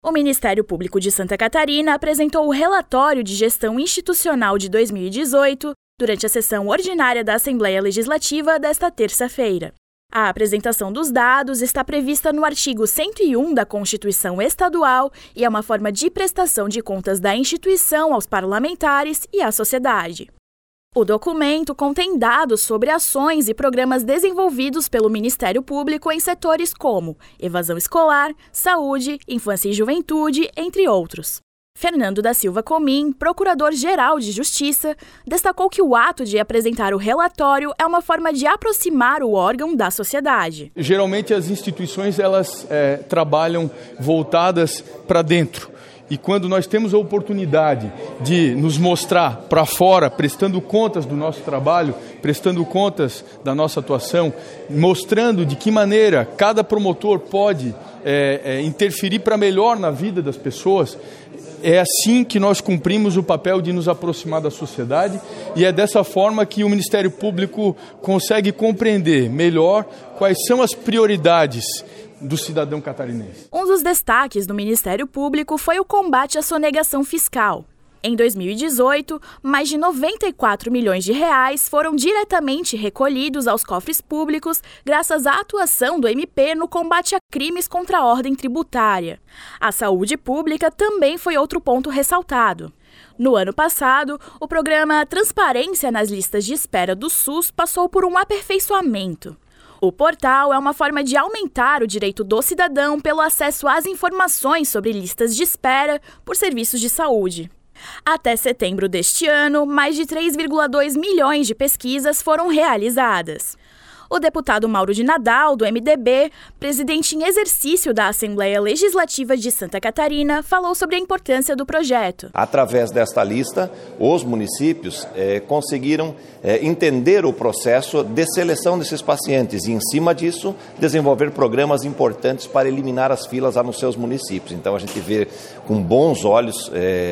O Ministério Público de Santa Catarina apresentou o relatório de gestão institucional de 2018 durante a sessão ordinária da Assembleia Legislativa desta terça-feira. A apresentação dos dados está prevista no artigo 101 da Constituição Estadual e é uma forma de prestação de contas da instituição aos parlamentares e à sociedade. O documento contém dados sobre ações e programas desenvolvidos pelo Ministério Público em setores como evasão escolar, saúde, infância e juventude, entre outros. Fernando da Silva Comim, procurador-geral de Justiça, destacou que o ato de apresentar o relatório é uma forma de aproximar o órgão da sociedade. Geralmente as instituições elas trabalham voltadas para dentro. E quando nós temos a oportunidade de nos mostrar para fora, prestando contas do nosso trabalho, prestando contas da nossa atuação, mostrando de que maneira cada promotor pode interferir para melhor na vida das pessoas, é assim que nós cumprimos o papel de nos aproximar da sociedade e é dessa forma que o Ministério Público consegue compreender melhor quais são as prioridades do cidadão catarinense. Um dos destaques do Ministério Público foi o combate à sonegação fiscal. Em 2018, mais de 94 milhões de reais foram diretamente recolhidos aos cofres públicos graças à atuação do MP no combate a crimes contra a ordem tributária. A saúde pública também foi outro ponto ressaltado. No ano passado, o programa Transparência nas Listas de Espera do SUS passou por um aperfeiçoamento. O portal é uma forma de aumentar o direito do cidadão pelo acesso às informações sobre listas de espera por serviços de saúde. Até setembro deste ano, mais de 3,2 milhões de pesquisas foram realizadas. O deputado Mauro de Nadal, do MDB, presidente em exercício da Assembleia Legislativa de Santa Catarina, falou sobre a importância do projeto. Através desta lista, os municípios conseguiram entender o processo de seleção desses pacientes e, em cima disso, desenvolver programas importantes para eliminar as filas lá nos seus municípios. Então, a gente vê com bons olhos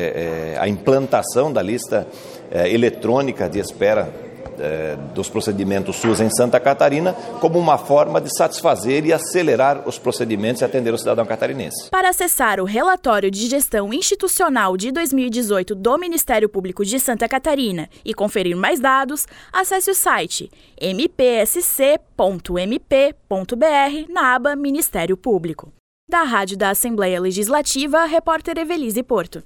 a implantação da lista eletrônica de espera dos procedimentos SUS em Santa Catarina como uma forma de satisfazer e acelerar os procedimentos e atender o cidadão catarinense. Para acessar o relatório de gestão institucional de 2018 do Ministério Público de Santa Catarina e conferir mais dados, acesse o site mpsc.mp.br na aba Ministério Público. Da Rádio da Assembleia Legislativa, a repórter Evelise Porto.